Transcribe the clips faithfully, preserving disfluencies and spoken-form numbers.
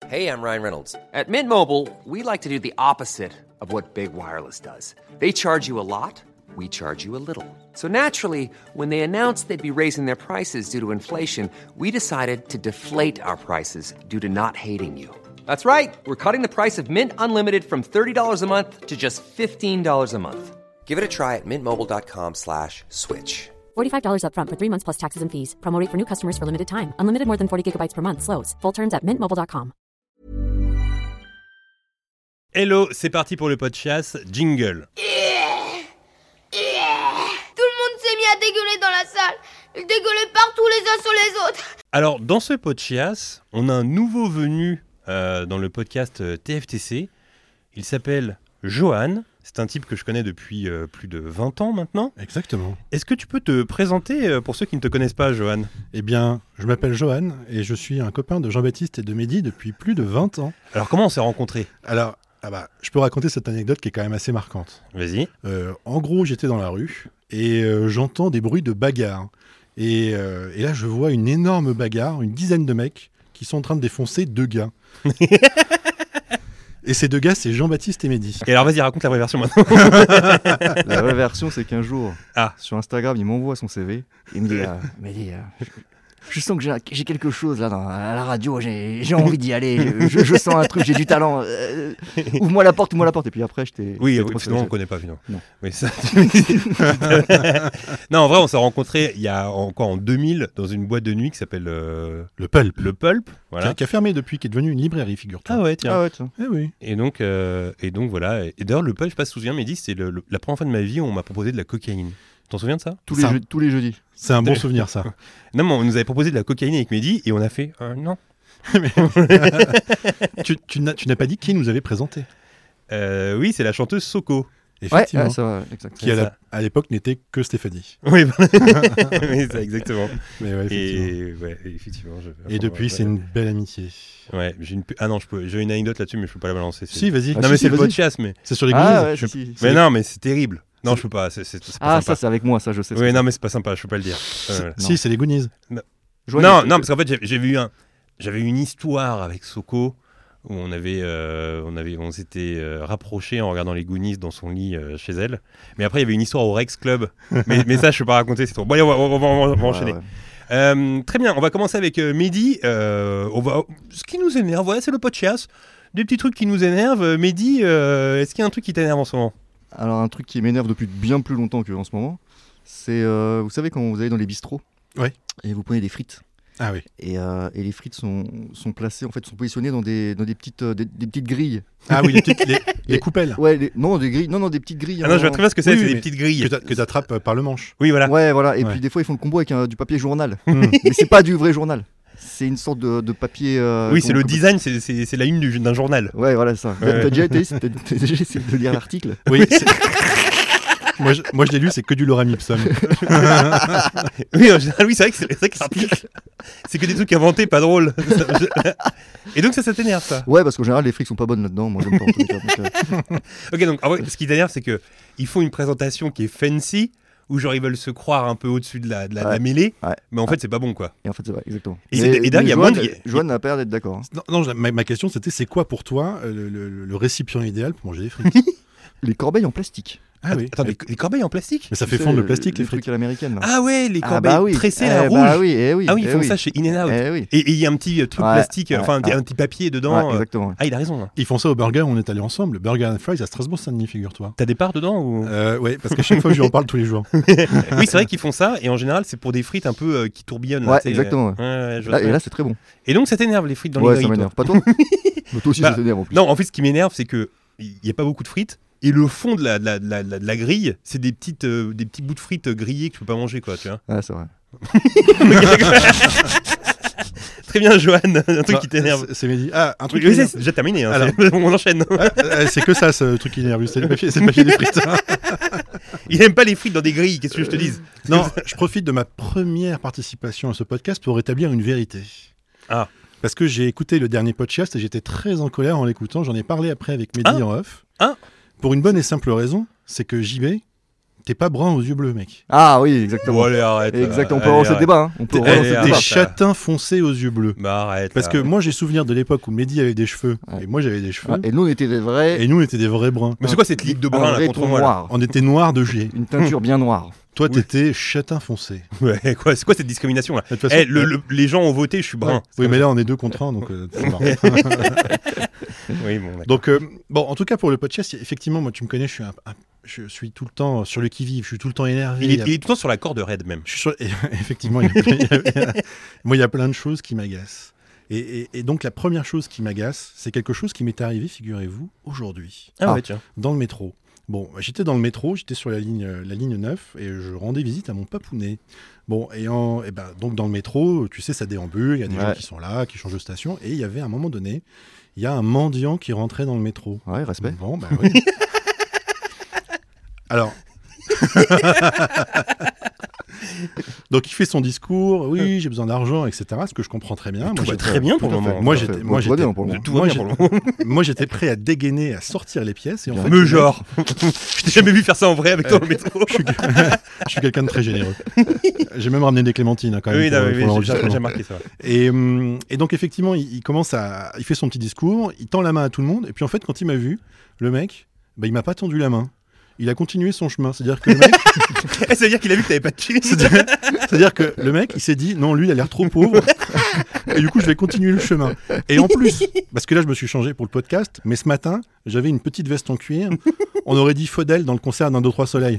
Hey, I'm Ryan Reynolds. At Mint Mobile, we like to do the opposite of what Big Wireless does. They charge you a lot, we charge you a little. So naturally, when they announced they'd be raising their prices due to inflation, we decided to deflate our prices due to not hating you. That's right. We're cutting the price of Mint Unlimited from thirty dollars a month to just fifteen dollars a month. Give it a try at mintmobile.com slash switch. forty-five dollars up front for three months plus taxes and fees. Promo rate for new customers for limited time. Unlimited more than forty gigabytes per month. Slows full terms at mint mobile dot com. Hello, c'est parti pour le podcast Jingle. Yeah, yeah. Tout le monde s'est mis à dégueuler dans la salle. Ils dégueulaient partout les uns sur les autres. Alors, dans ce podcast, on a un nouveau venu euh, dans le podcast euh, T F T C. Il s'appelle Johan. C'est un type que je connais depuis euh, plus de vingt ans maintenant. Exactement. Est-ce que tu peux te présenter euh, pour ceux qui ne te connaissent pas, Johan ? Eh bien, je m'appelle Johan et je suis un copain de Jean-Baptiste et de Mehdi depuis plus de vingt ans. Alors, comment on s'est rencontrés ? Alors, ah bah, je peux raconter cette anecdote qui est quand même assez marquante. Vas-y. Euh, en gros, j'étais dans la rue et euh, j'entends des bruits de bagarre. Et, euh, et là, je vois une énorme bagarre, une dizaine de mecs qui sont en train de défoncer deux gars. Et ces deux gars, c'est Jean-Baptiste et Mehdi. Et alors, vas-y, raconte la vraie version maintenant. La vraie version, c'est qu'un jour, Ah. sur Instagram, il m'envoie son C V. Il me dit, euh, Mehdi, euh, je, je sens que j'ai, j'ai quelque chose là dans, à la radio, j'ai, j'ai envie d'y aller, je, je, je sens un truc, j'ai du talent. Euh, ouvre-moi la porte, ouvre-moi la porte. Et puis après, je t'ai... Oui, je t'ai oui, trop sinon on ne fait- connaît pas finalement. Non. Oui, ça... non, en vrai, on s'est rencontrés il y a encore en deux mille dans une boîte de nuit qui s'appelle euh, Le Pulp, Le Pulp. qui, Voilà. a, qui a fermé depuis, qui est devenu une librairie, figure-toi. Ah ouais, tiens. Ah ouais, tiens. Eh oui. Et donc, euh, et donc voilà. Et d'ailleurs, le Pulp, je sais pas si tu te souviens, Mehdi, c'est le, le- la première fois de ma vie où on m'a proposé de la cocaïne. Tu t'en souviens de ça ? Tous les, Ça- je- tous les jeudis. C'est un bon souvenir, ça. Non, mais on nous avait proposé de la cocaïne avec Mehdi et on a fait euh, non. tu, tu, n'as, tu n'as pas dit qui nous avait présenté. Euh, oui, c'est la chanteuse Soko. Ouais, Effectivement. ouais, ça va, exact. qui à, c'est la- ça. à l'époque n'était que Stéphanie. Oui, voilà. Oui, ça, exactement. Mais ouais, effectivement. Et ouais, effectivement. je- Et depuis, ouais, c'est une belle amitié. Ouais, j'ai une. Ah non, je peux. J'ai une anecdote là-dessus, mais je peux pas la balancer. c'est- Si, vas-y. Ah, Non, si, mais si, c'est le vas-y. podcast, mais. C'est sur les Ah Goonies. ouais, Je- si, si, Mais c'est- non, mais c'est terrible. Non, je peux pas. C'est, c'est, c'est pas Ah, sympa. ça, c'est avec moi, ça, je sais. ce Oui, que non, mais c'est pas sympa. Je peux pas le dire. Euh, voilà. Si, c'est les Goonies. Johan, Non, il- non, parce qu'en fait, j'ai- j'avais eu un, j'avais eu une histoire avec Soko où on avait, euh, on avait, on s'était euh, rapprochés en regardant les Goonies dans son lit euh, chez elle. Mais après, il y avait une histoire au Rex Club. mais, mais ça, je peux pas raconter. C'est trop. Bon, allez, on va, on va- on va- on va Ouais, enchaîner. ouais. Euh, très bien. On va commencer avec euh, Mehdi. Euh, on va, ce qui nous énerve, voilà, c'est le podcast. Des petits trucs qui nous énervent. Euh, Mehdi, euh, est-ce qu'il y a un truc qui t'énerve en ce moment ? Alors, un truc qui m'énerve depuis bien plus longtemps qu'en ce moment, c'est, euh, vous savez, quand vous allez dans les bistrots, Ouais. et vous prenez des frites, Ah oui. et, euh, et les frites sont, sont placées, en fait, sont positionnées dans des, dans des, petites, euh, des, des petites grilles. Ah oui, les, petites- les, les Les- coupelles Ouais, les- non, des grilles, non, non, des petites grilles. Ah non, je vois en- très bien ce que c'est. Oui, c'est oui, des mais petites grilles. que tu attrapes euh, par le manche. Oui, voilà. Ouais, voilà, et Ouais. puis des fois, ils font le combo avec un- du papier journal. Hmm. Mais c'est pas du vrai journal. C'est une sorte de, de papier. euh, oui, c'est comment- le comment- design, c'est, c'est, c'est la une du- d'un journal. Ouais, voilà ça. Ouais. T'as déjà été, t'as t'as déjà essayé de lire l'article. Oui, c'est- moi, je, moi je l'ai lu, c'est que du lorem ipsum. Oui, en général, oui, c'est vrai que c'est, c'est vrai que l'article, c'est que des trucs inventés, pas drôles. Et donc ça, ça t'énerve, ça. Ouais, parce qu'en général, les frites sont pas bonnes là-dedans. Moi, j'aime pas en tous les cas. donc, euh, Ok, donc en vrai, ce qui t'énerve, c'est que ils font une présentation qui est fancy, où genre ils veulent se croire un peu au-dessus de la, de la, de la Ouais. mêlée, Ouais. mais en fait, c'est pas bon, quoi. Et en fait, c'est vrai, exactement. Et c'est- et d'ailleurs, il y a moins de- Joanne n'a pas l'air d'être d'accord. hein. Non, non, je- ma, ma question c'était c'est quoi pour toi euh, le, le- le récipient idéal pour manger des frites? Les corbeilles en plastique. Ah oui. Attends, les, les corbeilles en plastique. Mais ça Tu fait sais, fondre le plastique, les trucs frites. à l'américaine. là. Ah ouais, les Ah, corbeilles bah oui. tressées Eh à bah rouge. oui, eh oui. Ah oui, ils eh font oui. ça chez In-N-Out. Eh oui. Et et il y a un petit euh, truc Ouais, plastique, ouais, enfin un, ouais. un petit papier dedans. Ouais, euh. exactement. Ah, il a raison. hein. Ils font ça au burger, on est allé ensemble. Burger and Fries à Strasbourg-Saint-Denis, figure-toi. T'as des parts dedans ou... Euh, ouais, parce qu'à chaque fois je lui en parle tous les jours. Oui, c'est vrai qu'ils font ça, et en général, c'est pour des frites un peu euh, qui tourbillonnent. là, Ouais, tu sais, exactement, ouais. euh, ouais, je vois Là, très et bien. là, c'est très bon. Et donc, ça t'énerve les frites dans Ouais, les ça grilles, m'énerve. toi. Pas toi Mais toi aussi, Bah, ça t'énerve en plus. Non, en fait, ce qui m'énerve, c'est que il y a pas beaucoup de frites. Et le fond de la, de la, de la, de la grille, c'est des, petites, euh, des petits bouts de frites grillés que tu peux pas manger, quoi, tu vois. Ouais, c'est vrai. Très bien, Johan, un truc Non, qui t'énerve. c'est- C'est Mehdi. Ah, un truc Oui, qui c'est m'énerve. c'est déjà terminé, hein, Alors. c'est- on enchaîne. Ah, euh, c'est que ça, ce truc qui énerve. C'est le papier, c'est le papier des frites. Il aime pas les frites dans des grilles, qu'est-ce que je te dise. Non, je profite de ma première participation à ce podcast pour établir une vérité. Ah. Parce que j'ai écouté le dernier podcast et j'étais très en colère en l'écoutant. J'en ai parlé après avec Mehdi Ah. en off. Ah. Pour une bonne et simple raison, c'est que J B, t'es pas brun aux yeux bleus, mec. Ah oui, exactement. Bon, allez, arrête. Exactement, on peut Allez, relancer le arrête. débat. Hein. On peut Allez, relancer le arrête. T'es débat. châtain foncé aux yeux bleus. Bah arrête. Parce là. que moi, j'ai souvenir de l'époque où Mehdi avait des cheveux Ouais. et moi j'avais des cheveux. Ah, et nous, on était des vrais. Et nous, on était des vrais bruns. Mais c'est quoi cette ligue de un brun là vrai contre ton moi là noir. On était noirs de G. Une teinture bien noire. Toi, t'étais châtain foncé. Ouais, quoi, c'est quoi cette discrimination là De toute façon, Eh, le- le- les gens ont voté, je suis brun. Oui, mais là, on est deux contre un, donc euh, c'est marrant. Oui, bon, d'accord. Donc, euh, bon, en tout cas, pour le podcast, effectivement, moi, tu me connais, je suis, un, un- je suis tout le temps sur le qui-vive, je suis tout le temps énervé. il, est, Il y a- il est tout le temps sur la corde raide même. Je suis sur- et, effectivement, il y a plein- il y a- il y a- moi, il y a plein de choses qui m'agacent. Et, et- et donc, la première chose qui m'agace, c'est quelque chose qui m'est arrivé, figurez-vous, aujourd'hui, Ah, Ah. ouais, tiens. dans le métro. Bon, j'étais dans le métro, j'étais sur la ligne, euh, la ligne neuf, et je rendais visite à mon papounet. Bon, et, en, et ben, donc dans le métro, tu sais, ça déambule, il y a des Ouais. gens qui sont là, qui changent de station, et il y avait à un moment donné, il y a un mendiant qui rentrait dans le métro. Ouais, respect. Bon, bah oui. Alors. Donc il fait son discours, oui, j'ai besoin d'argent, et cetera. Ce que je comprends très bien. Tout Moi, va j'étais- très bien pour Tout le à fait. moment. moi, Tout à j'étais, fait. moi, Tout va j'étais, bien pour le moment. Tout va moi, bien pour le moment. moi, j'étais prêt à dégainer, à sortir les pièces. Et en fait, Me le mec- genre. Je t'ai jamais vu faire ça en vrai avec toi au métro. je suis, je suis quelqu'un de très généreux. J'ai même ramené des clémentines hein, quand même Oui, pour, non, pour oui, oui, j'ai l'enregistrement. j'ai remarqué ça. Et, hum, et donc effectivement, il, il commence à, il fait son petit discours, il tend la main à tout le monde, et puis en fait, quand il m'a vu, le mec, bah, il m'a pas tendu la main. Il a continué son chemin. C'est-à-dire que le mec, Eh, ça veut dire qu'il a vu que t'avais pas de thune. c'est-à-dire c'est-à-dire que le mec, il s'est dit non, lui, il a l'air trop pauvre. Et du coup, je vais continuer le chemin. Et en plus, parce que là, je me suis changé pour le podcast, mais ce matin, j'avais une petite veste en cuir. On aurait dit Faudel dans le concert d'un deux trois soleils.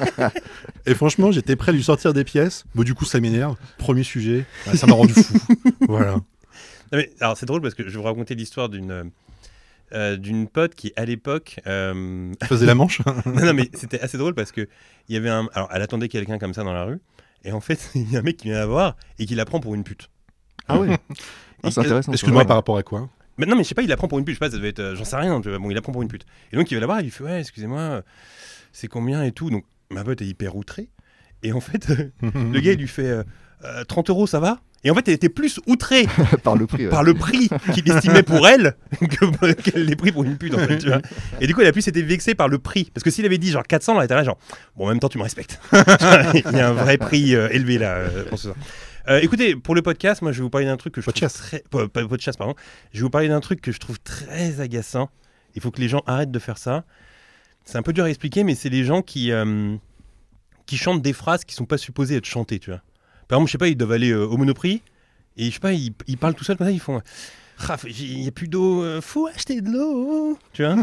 Et franchement, j'étais prêt à lui sortir des pièces. Bon, du coup, ça m'énerve. Premier sujet, ouais, ça m'a rendu fou. Voilà. Non, mais, alors c'est drôle parce que je vais vous raconter l'histoire d'une euh, d'une pote qui à l'époque euh, Il faisait la manche. non, non mais c'était assez drôle parce que il y avait un alors elle attendait quelqu'un comme ça dans la rue et en fait il y a un mec qui vient la voir et qui la prend pour une pute. Ah ouais. Ah, Et- c'est intéressant. ça. Excuse-moi, Ouais. par rapport à quoi? Mais non mais je sais pas, il la prend pour une pute, je sais pas, ça devait être euh, j'en sais rien, tu vois. Bon, il la prend pour une pute. Et donc il va la voir, il lui fait ouais, excusez-moi, euh, c'est combien et tout. Donc ma pote est hyper outrée et en fait euh, le gars il lui fait euh, euh, trente euros, ça va? Et en fait, elle était plus outrée Par le prix. ouais. par le prix qu'il estimait pour elle que qu'elle l'ait pris pour une pute en fait, tu vois. Et du coup elle a plus été vexée par le prix parce que s'il avait dit genre quatre cents, elle était là genre bon en même temps tu me respectes. Il y a un vrai prix euh, élevé là euh, pour ce soir. Euh, écoutez, pour le podcast, moi je vais vous parler d'un truc que je Podcast. trouve très po- po- podcast pardon. Je vais vous parler d'un truc que je trouve très agaçant. Il faut que les gens arrêtent de faire ça. C'est un peu dur à expliquer mais c'est les gens qui euh, qui chantent des phrases qui sont pas supposées être chantées, tu vois. Par exemple, je sais pas, ils doivent aller euh, au Monoprix et je sais pas, ils, ils parlent tout seuls comme ça, ils font ah, il y a plus d'eau, euh, faut acheter de l'eau, tu vois.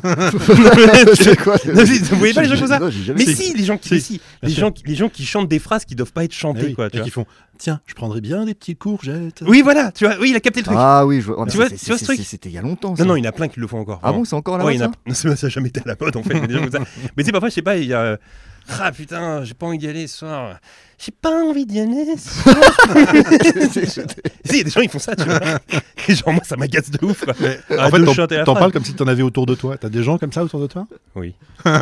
C'est quoi Non, si, vous voyez pas les gens comme ça? Non, j'ai jamais Mais fait. si, les gens qui, Si, mais si, les bien sûr. gens, qui- les gens qui chantent des phrases qui doivent pas être Ah chantées, oui, quoi. Tu et vois. qui font tiens, je prendrais bien des petites courgettes. Oui, voilà, tu vois, oui, il a capté le truc. Ah oui, je vois. Tu Tu vois- vois, tu vois ce truc C'était il y a longtemps. ça. non, non, il y en a plein qui le font encore. Ah bon, c'est encore là Ouais, il y en a- ça non, c'est- ça n'a jamais été à la mode en fait. Mais, des gens comme ça. Mais tu sais, parfois, je sais pas, il y a. euh, Ah putain, j'ai pas envie d'y aller ce soir. J'ai pas envie d'y aller ce soir. Si, il y a des gens, ils font ça, tu vois. Et genre, moi, ça m'agace de ouf, quoi. Mais, en Arrête fait, de t'en, chanter la t'en phrase. parles comme si t'en avais autour de toi. T'as des gens comme ça autour de toi? Oui.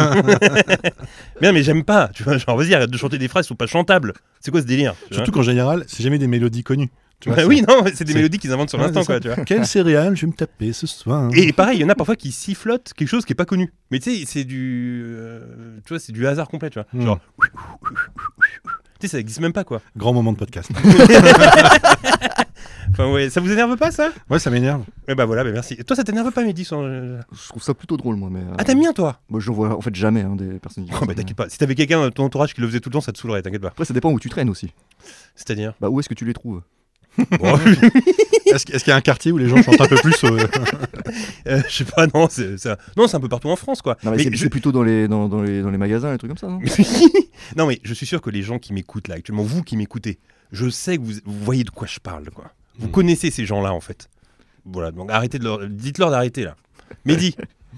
mais non, mais j'aime pas. Tu vois, genre, vas-y, arrête de chanter des phrases qui sont pas chantables. C'est quoi ce délire tu vois Surtout qu'en général, c'est jamais des mélodies connues. Tu vois, Bah c'est- oui, non, c'est des c'est- mélodies qu'ils inventent sur Ouais, l'instant, c'est quoi, ça. tu vois. Quelle céréale je vais me taper ce soir? Et pareil, il y en a parfois qui sifflotent quelque chose qui est pas connu. Mais tu sais, c'est du, euh, tu vois, c'est du hasard complet, tu vois. Hmm. Genre, tu sais, ça existe même pas, quoi. Grand moment de podcast. Enfin ouais, ça vous énerve pas ça? Ouais, ça m'énerve. Eh bah voilà, bah merci. Toi, ça t'énerve pas, Mehdi sans... euh, Je trouve ça plutôt drôle, moi. Mais, euh, Ah t'aimes bien toi? Moi, je vois en fait jamais hein, des personnes qui. Oh bah t'inquiète pas. Si t'avais quelqu'un dans ton entourage qui le faisait tout le temps, ça te saoulerait. T'inquiète pas. Après, ça dépend où tu traînes aussi. C'est-à-dire. Bah, où est-ce que tu les trouves? Bon, Est-ce, qu'il- est-ce qu'il y a un quartier où les gens chantent un peu plus euh, euh, je sais pas, non, c'est ça. Non, c'est un peu partout en France, quoi. Non, mais, c'est, je- c'est plutôt dans les, dans, dans les, dans les magasins, les trucs comme ça, non? non mais je suis sûr que les gens qui m'écoutent là actuellement, vous qui m'écoutez, je sais que vous, vous voyez de quoi je parle, quoi. Vous Mm. connaissez ces gens-là en fait. Voilà, donc arrêtez de leur... dites-leur d'arrêter là. Mehdi.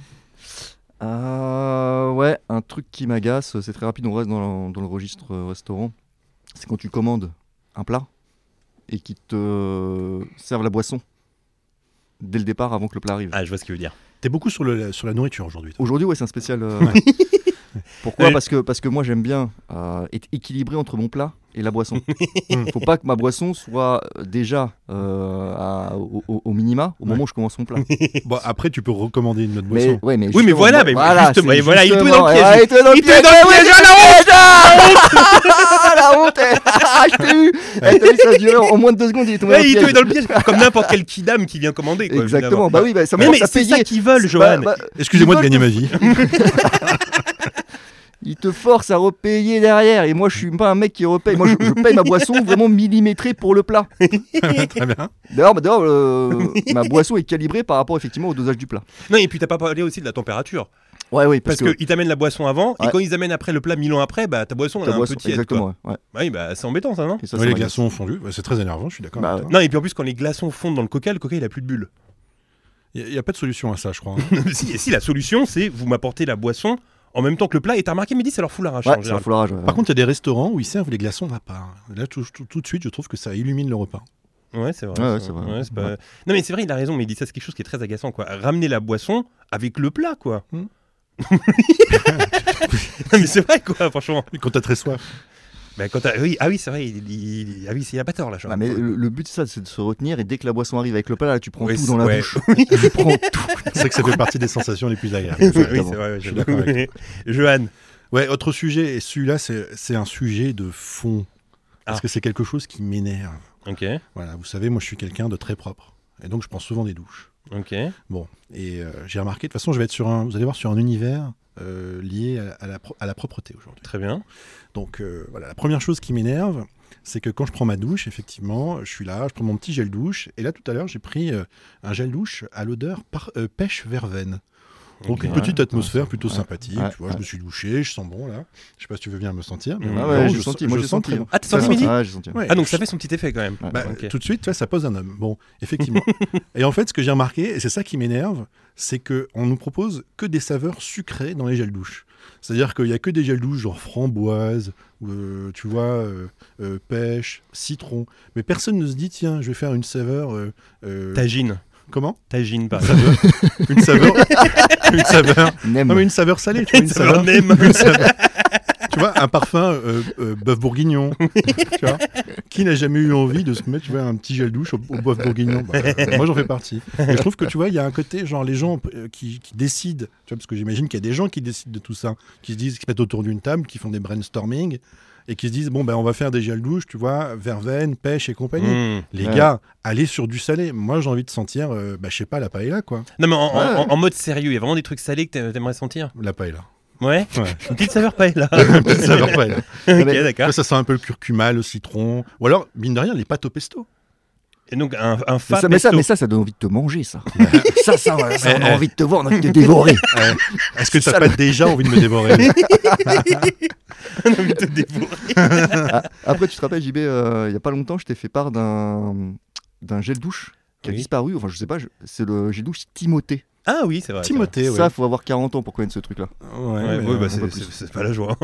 Euh, ouais, un truc qui m'agace, c'est très rapide, on reste dans le, dans le registre euh, restaurant. C'est quand tu commandes un plat et qu'ils te servent la boisson dès le départ avant que le plat arrive. Ah, je vois ce qu'il veut dire. T'es beaucoup sur, le, sur la nourriture aujourd'hui. toi. Aujourd'hui, ouais, c'est un spécial. euh, Pourquoi Ouais. parce que, parce que moi j'aime bien euh, être équilibré entre mon plat et la boisson. Faut pas que ma boisson soit euh, déjà euh, à- au, au- au minima au moment où je commence mon plat. Bon, après, tu peux recommander une autre Mais, boisson. ouais, mais, Oui, mais justement, voilà, moi- mais justement, c'est et voilà, il te met justement- dans le piège. ouais, il te met dans le Il te met piège, dans le ouais, piège, ouais, ah, la Ah, la honte ah, je t'ai eu Eh, t'as vu, ça a duré en moins de deux secondes, il est tombé Ouais, il te dans met le dans le piège, comme n'importe quel kidam qui vient commander. Quoi, piège. Exactement, évidemment. bah oui, bah, ça Mais, me mais ça c'est payer. ça qu'ils veulent, Bah, Johan. bah, Excusez-moi de ils gagner ma veulent vie. Il te force à repayer derrière. Et moi, je suis pas un mec qui repaye. Moi, je, je paye ma boisson vraiment millimétrée pour le plat. Très bien. D'ailleurs, bah, d'ailleurs, euh, ma boisson est calibrée par rapport effectivement au dosage du plat. Non, et puis t'as pas parlé aussi de la température. Ouais, oui, Parce, parce, qu'ils t'amènent la boisson avant, et Ouais. quand ils amènent après le plat mille ans après, bah ta boisson elle ta est un boisson, peu tiède. exactement. Quoi. Ouais, ouais. Oui, bah c'est embêtant ça, non Et ça, Ouais, ça les m'agace. glaçons ont fondu. Ouais, c'est très énervant, je suis d'accord. Bah, avec toi. Non, et puis en plus, quand les glaçons fondent dans le coca, le coca il a plus de bulles. Il n'y a, pas de solution à ça, je crois. hein. si, si, la solution c'est vous m'apportez la boisson en même temps que le plat, et t'as remarqué, Mehdi, ça leur fout la rage. Ouais, en c'est un général. foulage. ouais. Par contre, il y a des restaurants où ils servent les glaçons à part. Là, tout, tout- tout de suite, je trouve que ça illumine le repas. Ouais, c'est vrai. Ouais, ouais, c'est vrai. Ouais, c'est pas- Ouais. Non, mais c'est vrai, il a raison, mais il dit ça, c'est quelque chose qui est très agaçant, quoi. Ramener la boisson avec le plat, quoi. Hmm. Non, mais c'est vrai, quoi, franchement. Et quand t'as très soif. Bah, quand t'as- oui, ah oui, c'est vrai, il, il- ah oui, il a pas tort, là, genre. Ah, mais le, le but, c'est ça, c'est de se retenir. Et dès que la boisson arrive avec le plat, là, tu prends Ouais, tout c'est- dans la ouais. bouche. tu prends tout. C'est vrai que ça fait partie des sensations les plus agréables. Oui, c'est Exactement. vrai, ouais, Je suis j'avoue. d'accord avec Johan. Ouais, autre sujet, et celui-là, c'est c'est un sujet de fond. Parce Ah. que c'est quelque chose qui m'énerve. Ok, Voilà, vous savez, moi, je suis quelqu'un de très propre. Et donc, je prends souvent des douches. ok. Bon, et euh, j'ai remarqué, de toute façon, je vais être sur un, vous allez voir, sur un univers euh, lié à, à la, pro- à la propreté aujourd'hui. Très bien. Donc euh, voilà, la première chose qui m'énerve, c'est que quand je prends ma douche, effectivement, je suis là, je prends mon petit gel douche, et là tout à l'heure j'ai pris euh, un gel douche à l'odeur par, euh, pêche verveine. Donc Ok. une petite Ouais, atmosphère ouais, plutôt ouais, sympathique, ouais, tu vois, ouais. je me suis douché, je sens bon là. Je sais pas si tu veux bien me sentir. Mais Mm. voilà, Ah ouais, vraiment, j'ai je senti. sens- Moi, je j'ai sens senti. très bon. Ah, t'as senti, Mehdi Ouais, j'ai senti. Ouais, Ah, donc je- ça fait son petit effet, quand même. Ouais. bah, Ok. tout de suite, tu vois, ça pose un homme. Bon, effectivement. Et en fait, ce que j'ai remarqué, et c'est ça qui m'énerve, c'est qu'on nous propose que des saveurs sucrées dans les gels douches. C'est-à-dire qu'il n'y a que des gels douches genre framboise, euh, tu vois, euh, euh, pêche, citron. Mais personne ne se dit, tiens, je vais faire une saveur... euh, euh, Tagine. Comment Tagine, par exemple. Une saveur... une saveur... Nem. Non, mais une saveur salée, tu vois, une Une saveur saveur... nem. une saveur- Tu vois, un parfum euh, euh, bœuf bourguignon. Tu vois, qui n'a jamais eu envie de se mettre, tu vois, un petit gel douche au, au bœuf bourguignon. Bah, euh, moi, j'en fais partie. Et je trouve que tu vois, il y a un côté genre les gens euh, qui, qui décident, tu vois, parce que j'imagine qu'il y a des gens qui décident de tout ça, qui se disent, qui se mettent autour d'une table, qui font des brainstorming et qui se disent bon ben on va faire des gels douche, tu vois, verveine, pêche et compagnie. Mm. Les Ouais. gars, allez sur du salé. Moi, j'ai envie de sentir, euh, bah, je sais pas, la paella quoi. Non, mais en, en- Ouais. en- en mode sérieux, il y a vraiment des trucs salés que t'a- t'aimerais sentir. La paella. Ouais. Ouais. Une petite saveur paella. Petite saveur paella. Ok, mais- d'accord. Ça, ça sent un peu le curcuma, le citron, ou alors mine de rien les pâtes au pesto. Et donc, un, un Mais fat ça, mais, ça, pesto. mais ça, ça donne envie de te manger, ça. ça, ça, ouais, ça, on Eh, a eh. envie de te voir, on a envie de te dévorer. Ouais. Est-ce que Ça, t'as pas déjà envie de me dévorer? On a envie de te dévorer. Ah, après, tu te rappelles, J B, euh, il y a pas longtemps, je t'ai fait part d'un d'un gel douche qui a Oui. disparu. Enfin, je sais pas, je- c'est le gel douche Timothée. Ah oui, c'est vrai. c'est Timothée, ouais. Ça, faut avoir quarante ans pour connaître ce truc-là. Ouais, Ouais, mais, ouais, euh, bah, on c'est, peut c'est- plus. c'est pas la joie.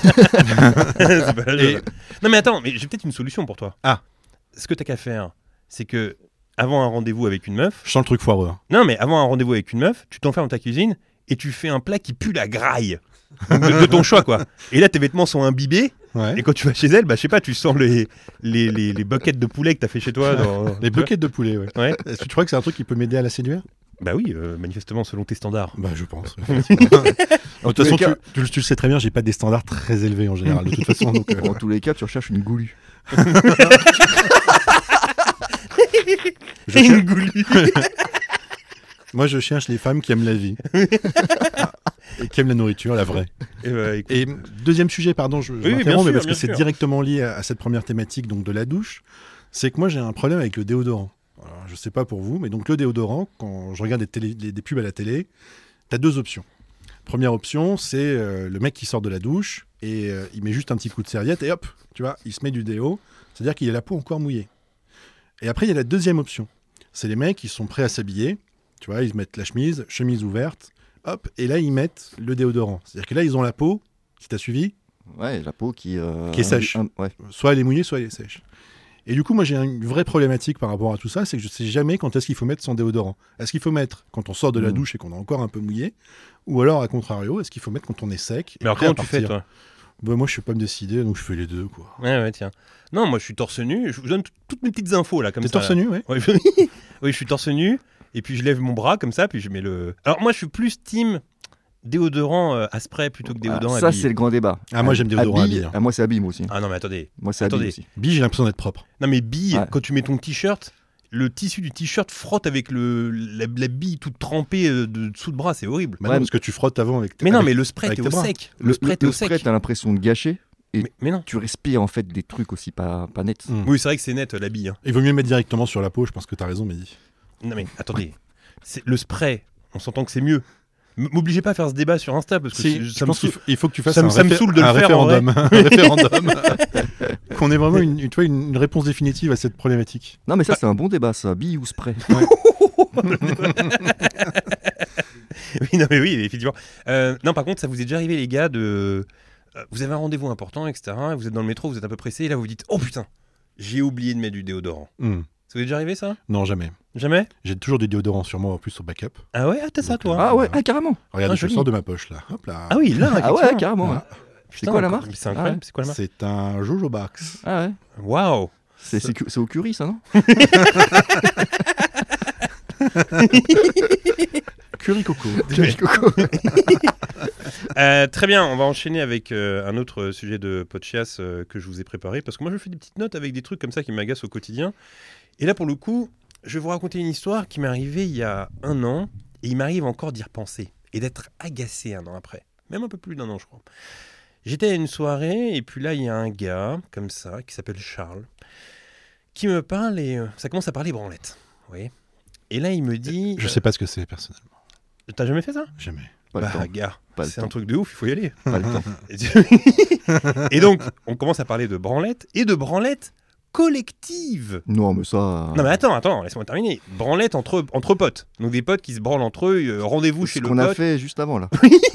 c'est pas la joie. Et- Non mais attends, mais j'ai peut-être une solution pour toi. Ah. Ce que t'as qu'à faire, c'est que avant un rendez-vous avec une meuf, Je sens le truc foireux. hein. non mais avant un rendez-vous avec une meuf, tu t'enfermes dans ta cuisine et tu fais un plat qui pue la graille. Donc, de, de ton choix quoi. Et là tes vêtements sont imbibés Ouais. et quand tu vas chez elle, bah je sais pas, tu sens les les, les, les buckets de poulet que t'as fait chez toi. Dans, Les buckets de poulet, ouais. Ouais. Est-ce que tu crois que c'est un truc qui peut m'aider à la séduire? Bah oui, euh, manifestement selon tes standards. Bah, je pense. De toute façon, tous les tu, tu le- tu le sais très bien, j'ai pas des standards très élevés en général. De toute façon, donc, euh, Dans tous les cas, tu recherches une goulue. je cherche- moi, je cherche les femmes qui aiment la vie et qui aiment la nourriture, la vraie. Et bah, écoute, Et deuxième sujet, pardon, je, je Oui, oui, bien m'interromps, mais sûr, parce que bien c'est sûr. directement lié à, à cette première thématique donc de la douche, c'est que moi j'ai un problème avec le déodorant. Alors, je sais pas pour vous, mais donc le déodorant, quand je regarde des, télé- des- des pubs à la télé, t'as deux options. Première option, c'est euh, le mec qui sort de la douche et euh, il met juste un petit coup de serviette et hop, tu vois, il se met du déo, c'est-à-dire qu'il a la peau encore mouillée. Et après, il y a la deuxième option. C'est les mecs qui sont prêts à s'habiller, tu vois, ils mettent la chemise, chemise ouverte, hop, et là ils mettent le déodorant. C'est-à-dire que là, ils ont la peau, si t'as suivi, Ouais, la peau qui. euh, Qui est sèche. un- ouais. soit elle est mouillée, soit elle est sèche. Et du coup, moi, j'ai une vraie problématique par rapport à tout ça, c'est que je sais jamais quand est-ce qu'il faut mettre son déodorant. Est-ce qu'il faut mettre quand on sort de la Mmh. douche et qu'on est encore un peu mouillé, ou alors, à contrario, est-ce qu'il faut mettre quand on est sec et Mais alors, prêt à comment tu fais, partir toi? Bah, moi, je sais pas me décider, donc je fais les deux, quoi. Ouais, ouais, tiens. Non, moi, je suis torse nu. Je vous donne t- toutes mes petites infos, là, comme T'es ça. torse là. nu, ouais. Ouais, je... oui, je suis torse nu. Et puis, je lève mon bras, comme ça, puis je mets le... Alors, moi, je suis plus team déodorant euh, à spray plutôt que déodorant Ah, à ça, bille. c'est le grand débat. Ah, moi, j'aime déodorant à bille, hein. Ah, moi, c'est à bille, moi aussi. Ah non, mais attendez. Moi, c'est à Attendez. bille aussi. Bille, j'ai l'impression d'être propre. Non, mais bille, Ouais. quand tu mets ton t-shirt, le tissu du t-shirt frotte avec le, la, la bille toute trempée euh, de dessous de bras, c'est horrible. Bah Ouais, non, parce que tu frottes avant avec. Mais non, avec- mais le spray, avec t'es tes au bras. sec. Le, spray, t'es le au sec. spray, t'as l'impression de gâcher. Et Mais, mais non. tu respires en fait des trucs aussi pas, pas nets. Mm. Oui, c'est vrai que c'est net, la bille. hein. Il vaut mieux mettre directement sur la peau, je pense que t'as raison, Mehdi. Non, mais attendez. C'est, le spray, on s'entend que c'est mieux. M- M'obligez pas à faire ce débat sur Insta, parce que Si, c'est- je ça me pense qu'il saoule. faut, il faut que tu fasses ça me- un, ça me réfé- saoule de le un faire, en référendum. un référendum. Qu'on ait vraiment une, une, tu vois, une une réponse définitive à cette problématique. Non, mais ça, c'est un bon débat, ça. Bille ou spray. Oui, non, mais oui, effectivement. Euh, non, par contre, ça vous est déjà arrivé, les gars, de. euh, Vous avez un rendez-vous important, et cetera. Et vous êtes dans le métro, vous êtes un peu pressé, et là, vous vous dites oh putain, j'ai oublié de mettre du déodorant. Hmm. Ça vous est déjà arrivé, ça? Non, jamais. Jamais? J'ai toujours des déodorants sur moi, en plus, au backup. Ah ouais, ah, t'as ça, Donc, toi? Ah ouais, ah, carrément. Regarde, Ah, je joli. sors de ma poche, là. Hop là. Ah oui, là, Ah ouais, effectivement. carrément. Ah. ouais. Putain, quoi la marque? C'est incroyable, c'est quoi la marque? C'est un Jojo Box. Ah ouais. Waouh! C'est, c'est, cu- c'est au curry, ça, non? Curry Coco. Euh, très bien, on va enchaîner avec euh, un autre sujet de podcast euh, que je vous ai préparé, parce que moi je fais des petites notes avec des trucs comme ça qui m'agacent au quotidien. Et là pour le coup, je vais vous raconter une histoire qui m'est arrivée il y a un an, et il m'arrive encore d'y repenser, et d'être agacé un an après. Même un peu plus d'un an, je crois. J'étais à une soirée, et puis là il y a un gars, comme ça, qui s'appelle Charles, qui me parle, et euh, ça commence à parler branlette. Vous voyez ? Et là il me dit... Je sais pas ce que c'est, personnellement. euh, T'as jamais fait ça ? Jamais. Pas le Bah temps. gars, Pas le c'est un temps. truc de ouf, il faut y aller. Pas le temps. Et donc, on commence à parler de branlette et de branlette collective. Non, mais ça. Non mais attends, attends, laisse-moi terminer. Branlette entre, entre potes. Donc des potes qui se branlent entre eux, euh, rendez-vous C'est chez ce le qu'on a pote. fait juste avant, là.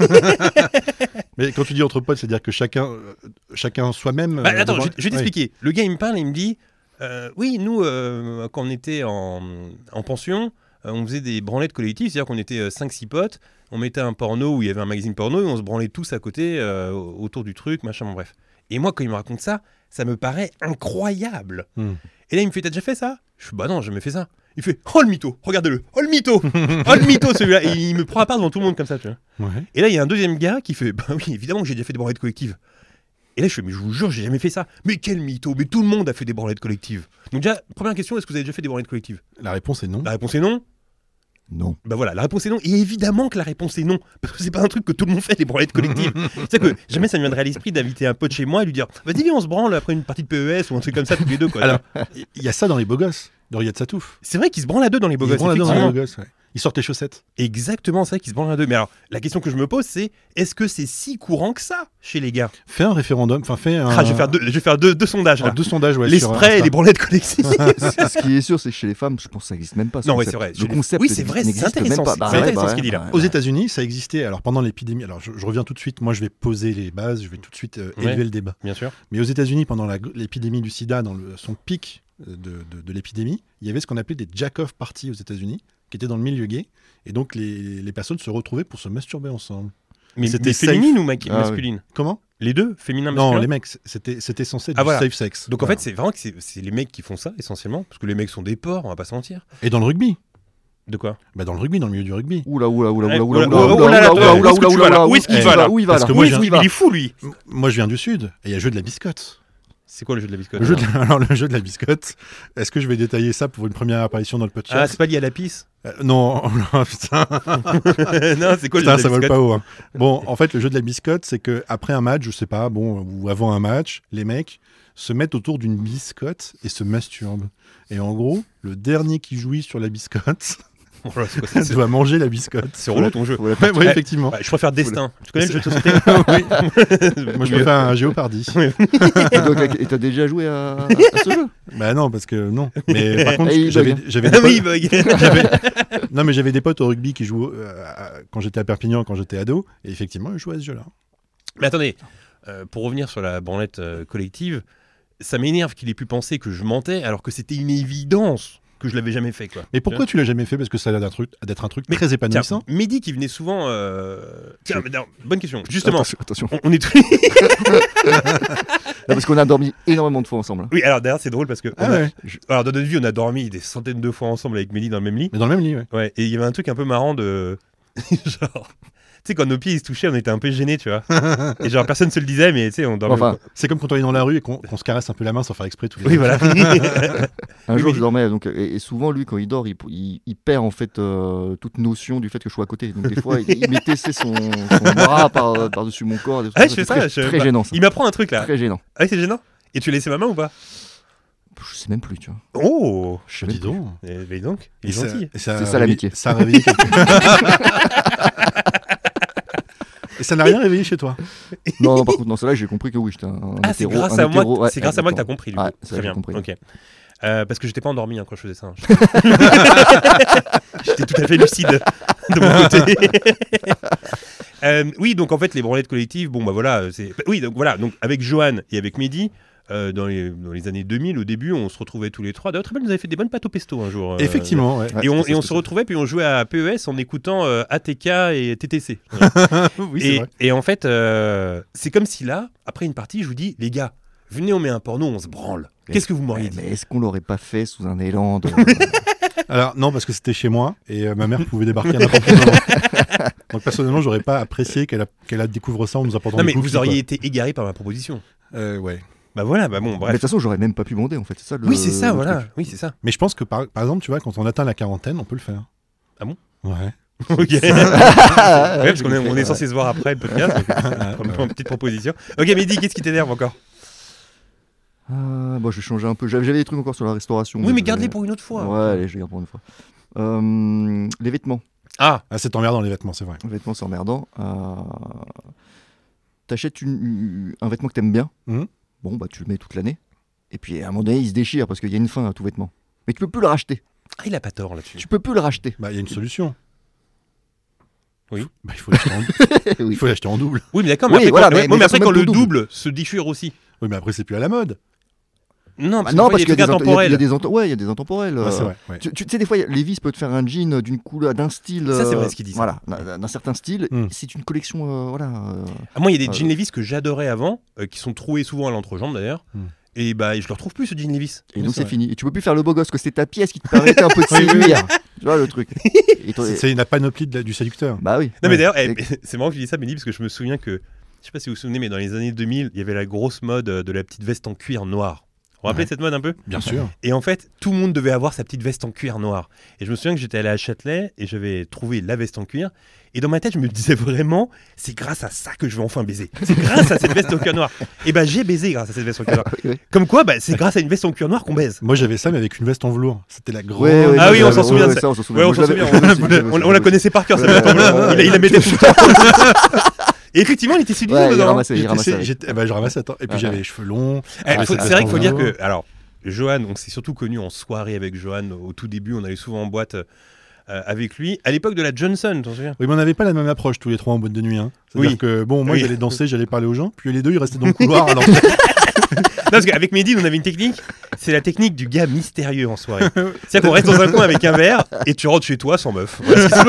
Mais quand tu dis entre potes, c'est-à-dire que chacun, euh, chacun soi-même. Bah, euh, attends, devant- je, je vais Ouais. t'expliquer. Le gars, il me parle et il me dit euh, oui, nous, euh, quand on était en, en pension, euh, on faisait des branlettes collectives, c'est-à-dire qu'on était cinq six potes, on mettait un porno où il y avait un magazine porno et on se branlait tous à côté euh, autour du truc, machin, bon, bref. Et moi, quand il me raconte ça, ça me paraît incroyable. Hmm. Et là, il me fait t'as déjà fait ça? Je fais bah non, j'ai jamais fait ça. Il fait oh le mytho, regardez-le, oh le mytho, oh le mytho celui-là. Et il me prend à part devant tout le monde comme ça, tu vois. Ouais. Et là, il y a un deuxième gars qui fait bah oui, évidemment que j'ai déjà fait des branlettes collectives. Et là, je fais mais je vous jure, j'ai jamais fait ça. Mais quel mytho, mais tout le monde a fait des branlettes collectives. Donc déjà, première question, est-ce que vous avez déjà fait des branlettes collectives? La réponse est non. La réponse est non. Non. Bah voilà, la réponse est non. Et évidemment que la réponse est non. Parce que c'est pas un truc que tout le monde fait, les branlettes collectives. C'est que jamais ça me viendrait à l'esprit d'inviter un pote chez moi et lui dire vas-y, viens, on se branle après une partie de P E S ou un truc comme ça, tous les deux. Quoi, Alors, il y a ça dans les beaux gosses, de Riyad Satouf. c'est vrai qu'ils se branlent à deux dans les beaux Ils gosses. vont là-dedans dans les effectivement. beaux gosses, ouais. Ils sortent les chaussettes. Exactement, c'est vrai qu'ils se branlent à deux. Mais alors, la question que je me pose, c'est est-ce que c'est si courant que ça chez les gars? Fais un référendum, enfin fais un. Ah, je vais faire deux, je vais faire deux, deux sondages un- là. deux sondages, ouais. les sur sprays et Insta. les branlettes collectives. Ce qui est sûr, c'est que chez les femmes, je pense que ça n'existe même pas. ce Non, ouais, concept. c'est vrai. Le Chez les- concept oui, c'est vrai, c'est n'existe même intéressant, pas. c'est Bah intéressant ouais, ce bah qu'il dit là. ouais, Aux ouais. États-Unis, ça existait. Alors pendant l'épidémie, alors je, je reviens tout de suite. Moi, je vais poser les bases. Je vais tout de suite euh, Ouais. élever le débat. Bien sûr. Mais aux États-Unis, pendant la- l'épidémie du SIDA, dans le- son pic de, de- de l'épidémie, il y avait ce qu'on appelait des jack-off parties aux États-Unis, qui étaient dans le milieu gay, et donc les, les personnes se retrouvaient pour se masturber ensemble. Mais C'était mais safe. féminine ou ma- Ah, masculine? Comment? Les deux, féminin, Non, masculin. les mecs, c'était c'était censé être Ah, du voilà. safe sex. Donc en Voilà. fait, c'est vraiment que c'est c'est les mecs qui font ça essentiellement, parce que les mecs sont des porcs, on va pas se mentir. Et dans le rugby, De quoi? bah dans le rugby, dans le milieu du rugby. Oula, oula, oula, Ouais, oula, oula, oula, oula, oula, oula, là, oula, là, oula, où est-ce que oula, tu vas, là oula, Où est-ce qu'il il va, là Où il va Parce là que moi, Oui, j'ai- il est fou lui. M- Moi, je viens du sud, et il y a le jeu de la biscotte. C'est quoi le jeu de la biscotte? Le jeu de la... Alors, le jeu de la biscotte, est-ce que je vais détailler ça pour une première apparition dans le Ah, podcast? c'est pas lié à la pisse? Euh, Non, non, putain, Non, c'est quoi le putain, jeu ça de la vole biscotte? pas haut. hein. Bon, en fait, le jeu de la biscotte, c'est que après un match, je sais pas, bon, ou avant un match, les mecs se mettent autour d'une biscotte et se masturbent. Et en gros, le dernier qui jouit sur la biscotte Oh là, c'est quoi ça? C'est- doit manger la biscotte. C'est relou ton jeu. Faut la- Ouais, ouais, Ouais. effectivement. Ouais, je préfère Destin. Tu connais le jeu de société? Oui. Moi, je préfère un Géopardy. Et donc, et t'as déjà joué à, à ce jeu? Bah non, parce que non. Mais par contre, Et il j'avais bug. j'avais des Ah oui, potes- bug. j'avais- non, mais j'avais des potes au rugby qui jouaient euh, à- quand j'étais à Perpignan, quand j'étais ado, et effectivement, ils jouaient à ce jeu-là. Mais attendez, euh, pour revenir sur la branlette euh, collective, ça m'énerve qu'il ait pu penser que je mentais alors que c'était une évidence que je l'avais jamais fait, quoi. Mais pourquoi tu l'as jamais fait? Parce que ça a l'air d'être un truc, d'être un truc Mais, très épanouissant. Tiens, Mehdi qui venait souvent. Euh... Tiens, mais non, bonne question. Justement, Attention, attention. on, on est tous. Non, parce qu'on a dormi énormément de fois ensemble. Oui, alors d'ailleurs, c'est drôle parce que. Ah on a- ouais. je- Alors, dans notre vie, on a dormi des centaines de fois ensemble avec Mehdi dans le même lit. Mais dans le même lit, ouais. Ouais, et il y avait un truc un peu marrant de. Genre. Tu sais, quand nos pieds ils se touchaient, on était un peu gênés, tu vois. Et genre, personne se le disait, mais tu sais, on dormait. Enfin, C'est comme quand on est dans la rue et qu'on, qu'on se caresse un peu la main sans faire exprès tous les Oui, deux. voilà. un Oui, jour, mais- je dormais, donc, et, et souvent, lui, quand il dort, il, il- il perd en fait euh, toute notion du fait que je sois à côté. Donc, des fois, il, il mettait tu sais, son, son bras par, par-dessus mon corps. Des trucs Ah, comme je fais C'est ça. Très, je- très bah, gênant, ça. Il m'apprend un truc là. Très gênant. Ah, c'est gênant. Et tu as laissé ma main ou pas? Je sais même plus, tu vois. Oh Je sais Dis même plus. donc. Eh, mais donc, il est Et ça- gentil. et ça a C'est ça, réveillé- l'amitié. Ça a réveillé quelque- Et ça n'a rien réveillé chez toi. Non, non, par contre, dans cela, j'ai compris que oui, j'étais un, un Ah, c'est hétéro. grâce un à moi, hétéro, ouais, c'est grâce à moi que t'as exactement. compris. Du Ouais, coup. ça, Très j'ai bien. compris. Ok. Euh, parce que j'étais pas endormi hein, quand je faisais ça. J'étais tout à fait lucide de mon côté. Euh, oui, donc en fait, les branlettes collectives, bon bah voilà, c'est. Oui, donc voilà, donc avec Johan et avec Mehdi. Euh, dans, les, dans les années deux mille, au début, on se retrouvait tous les trois. D'ailleurs, très bien, nous avait fait des bonnes pâtes au pesto un jour. euh, Effectivement, ouais. Ouais, Et on, c'est et on ça, se retrouvait, puis on jouait à P E S en écoutant euh, A T K et T T C. oui, c'est et, vrai. et en fait, euh, c'est comme si là, après une partie, je vous dis, les gars, venez, on met un porno, on se branle. Qu'est-ce que vous m'auriez Ouais, dit? mais est-ce qu'on l'aurait pas fait sous un élan de... Alors non, parce que c'était chez moi et euh, ma mère pouvait débarquer à n'importe quel moment. Donc personnellement, j'aurais pas apprécié qu'elle, a, qu'elle a découvre ça en nous apportant Non, des mais cookies, vous auriez quoi. été égaré par ma proposition. Euh, ouais. Bah voilà, bah bon, Mais de bref. toute façon, j'aurais même pas pu bander en fait. C'est ça le. Oui, c'est ça, le voilà. truc. Oui, c'est ça. Mais je pense que par, par exemple, tu vois, quand on atteint la quarantaine, on peut le faire. Ah bon? Ouais. Ok. Ouais, Ah, parce qu'on est, ouais, on est ouais. censé se voir après le podcast. donc, euh, pour une petite proposition. Ok, Mehdi, qu'est-ce qui t'énerve encore? Ah, bon, je vais changer un peu. J'avais, j'avais des trucs encore sur la restauration. Oui, mais je- garde-les pour une autre fois. Ouais, allez, je les garde pour une fois. Euh, les vêtements. Ah, Ah, c'est emmerdant les vêtements, c'est vrai. Les vêtements, c'est emmerdant. Euh, T'achètes une- un vêtement que t'aimes bien. Mhm. Bon, bah, tu le mets toute l'année. Et puis, à un moment donné, il se déchire parce qu'il y a une fin à tout vêtement. Mais tu peux plus le racheter. Ah, il a pas tort là-dessus. Tu peux plus le racheter. Bah, il y a une solution. Oui. Bah, il faut l'acheter en, il Oui. faut l'acheter en double. Oui, mais d'accord, mais Oui, après, voilà, quand, mais- ouais, mais mais après, ça quand se met le au double se déchire aussi. Oui, mais après, c'est plus à la mode. Non, Bah parce, non, que parce il y qu'il a y des a trucs des, ento- il y a- il y a intemporels. des ento- ouais, il y a des intemporels. Ouais, euh, c'est vrai. Ouais. Tu, tu sais, des fois, y a- Levi's peut te faire un jean d'une couleur, d'un style. Ça, c'est euh, vrai ce qu'ils disent. Voilà, d'un, d'un certain style. Hmm. C'est une collection, euh, voilà. euh, Ah, moi, il y a des Euh, jeans Levi's que j'adorais avant, euh, qui sont troués souvent à l'entrejambe d'ailleurs. Hmm. Et bah, je le retrouve plus ce jean Levi's. Et Oui, donc c'est c'est vrai. fini. Et tu peux plus faire le beau gosse, que c'était ta pièce qui te permettait un peu de Oui, oui, oui. séduire. Tu vois le truc. Et toi- C'est, c'est la panoplie de la- du séducteur. Bah oui. Non, mais Ouais. d'ailleurs, eh, Et- c'est marrant que je dis ça, Mehdi, parce que je me souviens que, je sais pas si vous vous souvenez, mais dans les années deux mille, il y avait la grosse mode euh, de la petite veste en cuir noir. Vous vous rappelez Ouais. de cette mode un peu? Bien sûr. Et en fait, tout le monde devait avoir sa petite veste en cuir noir. Et je me souviens que j'étais allé à Châtelet et j'avais trouvé la veste en cuir. Et dans ma tête, je me disais vraiment, c'est grâce à ça que je vais enfin baiser. C'est grâce à cette veste en cuir noir. Et bah, j'ai baisé grâce à cette veste en cuir noir. Oui, oui. Comme quoi, bah, c'est grâce à une veste en cuir noir qu'on baise. Moi, j'avais ça, mais avec une veste en velours. C'était la grande. Ouais, ouais, Ah moi, oui, on j'avais- s'en souvient de ouais, ça. ça, on s'en souvient. Ouais, on Moi, s'en je l'avais- souvient. moi aussi, j'avais On, ça, on la moi connaissait par cœur, cette Ouais, veste en bleu. ouais, ouais. Il la- il la mettait tout le temps. Et effectivement, il était séduisant Ouais, il dedans. ramassait, il J'étais- ramassait. avec. j'étais- eh ben, je ramassais. Attends. Et puis Ah, j'avais ah. les cheveux longs. Eh, Ah, faut- cette c'est vrai veste qu'il faut en dire velours. que, alors, Johan, on s'est surtout connu en soirée avec Johan. Au tout début, on allait souvent en boîte euh, avec lui. À l'époque de la Johnson, t'en souviens? Oui, mais on n'avait pas la même approche tous les trois en boîte de nuit. Hein. C'est-à-dire Oui. que, bon, moi, Oui. j'allais danser, j'allais parler aux gens. Puis les deux, ils restaient dans le couloir. à danser. Non, parce qu'avec Mehdi, on avait une technique. C'est la technique du gars mystérieux en soirée. C'est-à-dire qu'on reste dans un coin avec un verre et tu rentres chez toi sans meuf. Voilà, ce qui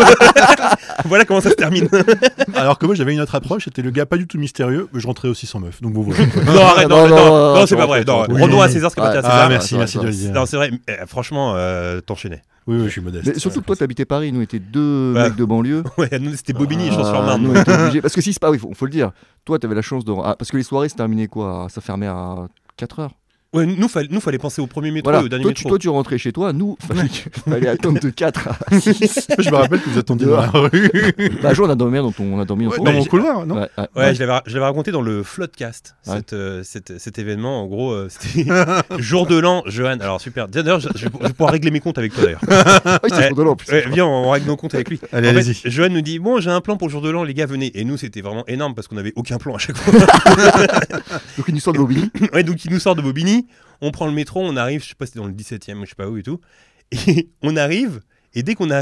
se- voilà comment ça se termine. Alors que moi, j'avais une autre approche. C'était le gars pas du tout mystérieux, mais je rentrais aussi sans meuf. Donc, bon, voilà. Non, arrête, non, Non, non, non, non, non, c'est tu pas rentres, vrai. tu Non, rentres. rendons Oui. à César ce qui appartient à Ah, César. Ah, merci, ouais, merci ouais, de le dire. Non, c'est vrai. euh, franchement, euh, t'enchaînais. Oui, oui, je suis modeste. Mais surtout que toi, t'habitais Paris, nous, on était deux Ouais. mecs de banlieue. Ouais, nous, c'était Bobigny et Ah, Champs-sur-Marne. nous, on était obligés- Parce que si c'est pas, oui, faut, faut le dire. Toi, t'avais la chance de. Ah, parce que les soirées se terminaient quoi? Ça fermait à quatre heures. Ouais, nous, fallait, nous, fallait penser au premier métro Voilà. et au dernier Toi tu, métro. toi, tu rentrais chez toi. Nous, fallait, fallait attendre de quatre à six. Je me rappelle que vous attendiez dans la rue. Bah, un jour, on a dormi dans ton, on a dormi dans Ouais, ton- dans mon j'ai- couloir, non Ouais, ouais. Ouais, je l'avais, je l'avais raconté dans le Floodcast, Ouais. cette, euh, cette- cet événement. En gros, euh, c'était jour de l'an, Johan. Alors super. D'ailleurs, je, je vais je vais pouvoir régler mes comptes avec toi d'ailleurs. Ah oui, c'est Ouais. jour de l'an, en plus. Ouais, viens, on règle nos comptes avec lui. Allez, En fait, allez-y. Johan nous dit bon, j'ai un plan pour le jour de l'an, les gars, venez. Et nous, c'était vraiment énorme parce qu'on avait aucun plan à chaque fois. Donc, une histoire de Bobigny. Ouais, donc il nous sort de Bobigny, on prend le métro, on arrive, je sais pas si c'est dans le dix-septième ou je sais pas où et tout. Et on arrive, et dès qu'on arrive,